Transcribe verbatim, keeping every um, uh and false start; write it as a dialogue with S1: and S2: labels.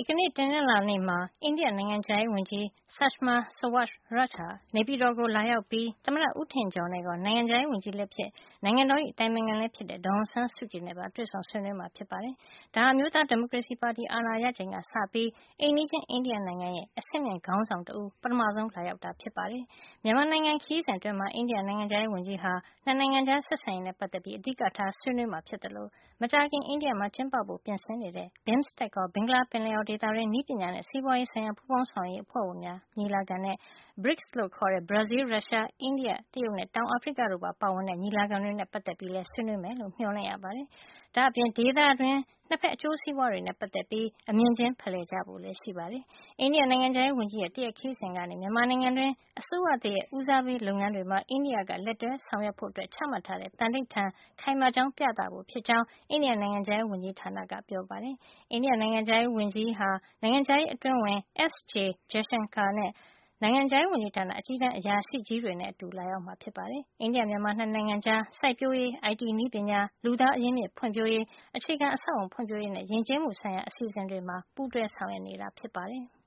S1: ဒီကနေ့ တနင်္လာနေ့မှာ အိန္ဒိယနိုင်ငံခြားရေးဝန်ကြီး Sushma Swaraj ဟာ နေပြည်တော်ကို လာရောက်ပြီး သမ္မတဦးထင်ကျော်နဲ့ရော နိုင်ငံခြားရေးဝန်ကြီးလည်းဖြစ် နိုင်ငံတော်၏ အတိုင်ပင်ခံလည်းဖြစ်တဲ့ ဒေါ်အောင်ဆန်းစုကြည်နဲ့ပါ တွေ့ဆုံဆွေးနွေးမှာ ဖြစ်ပါတယ်။ ဒါဟာ အမျိုးသားဒီမိုကရေစီပါတီ အာဏာရချိန်ကစပြီး အိမ်နီးချင်း အိန္ဒိယနိုင်ငံရဲ့ အဆင့်မြင့်ခေါင်းဆောင်တဦး ပထမဆုံး လာရောက်တာ ဖြစ်ပါတယ်။ မြန်မာနိုင်ငံခရီးစဉ်အတွင်းမှာ အိန္ဒိယနိုင်ငံခြားရေးဝန်ကြီးဟာ နှစ်နိုင်ငံကြား ဆက်ဆံရေးနဲ့ ပတ်သက်ပြီး အဓိကထား ဆွေးနွေးမှာ ဖြစ်သလို မကြာခင် အိန္ဒိယမှာ ကျင်းပဖို့ ပြင်ဆင်နေတဲ့ BIMSTEC ခေါ် ဘင်္ဂလားပင်လယ်အော်ဒေသတွင်း နည်းပညာနဲ့ စီးပွါးရေးဆိုင်ရာ ပူးပေါင်းဆောင်ရွက်ရေး အဖွဲ့ဝင်များညီလာခံနဲ့ BRICS လို့ခေါ်တဲ့ ဘရာဇီးလ်၊ ရုရှား၊ အိန္ဒိယ၊ တရုတ်နဲ့ တောင်အာဖရိကတို့ပါ ပါဝင်တဲ့ ညီလာခံတွေနဲ့ ပတ်သက်ပြီးလည်း ဆွေးနွေးမယ်လို့ မျှော်လင့်ရပါတယ်။ ဒါ့အပြင် ဒေသတွင်း နှစ်ဖက် အကျိုးစီးပွါးတွေနဲ့ ပတ်သက်ပြီး အမြင်ချင်းဖလှယ်ကြဖို့လည်း ရှိပါတယ်။ အိန္ဒိယနိုင်ငံခြားရေးဝန်ကြီးရဲ့ တရက်ခရီးစဉ်ကနေ မြန်မာနိုင်ငံတွင်း အစိုးရသစ်ရဲ့ ဦးစားပေးလုပ်ငန်းတွေမှာ အိန္ဒိယက လက်တွဲဆောင်ရွက်ဖို့ ချမှတ်ထားတဲ့ သန္နိဋ္ဌာန် ခိုင်မာကြောင်း ပြသဖို့ ဖြစ်ကြောင်း အိန္ဒိယနိုင်ငံခြားရေးဝန်ကြီးဌာနက ပြောပါတယ်။ အိန္ဒိယနိုင်ငံခြားရေးဝန်ကြီးဟာ နိုင်ငံခြားရေးအတွင်းဝန် S. Jaishankar နဲ့ နိုင်ငံခြားရေးဝန်ကြီးဌာန အကြီးတန်းအရာရှိကြီးတွေနဲ့ အတူလာရောက်မှာ ဖြစ်ပါတယ်။ အိန္ဒိယ- မြန်မာ နှစ်နိုင်ငံကြား စိုက်ပျိုးရေး၊ အိုင်တီနည်းပညာ၊ လူသားအရင်းမြစ်ဖွံ့ဖြိုးရေး၊ အခြေခံအဆောက်အအုံဖွံ့ဖြိုးရေးနဲ့ ယဉ်ကျေးမှုဆိုင်ရာ အစီအစဉ်တွေမှာ ပူးတွဲဆောင်ရွက်နေတာ ဖြစ်ပါတယ်။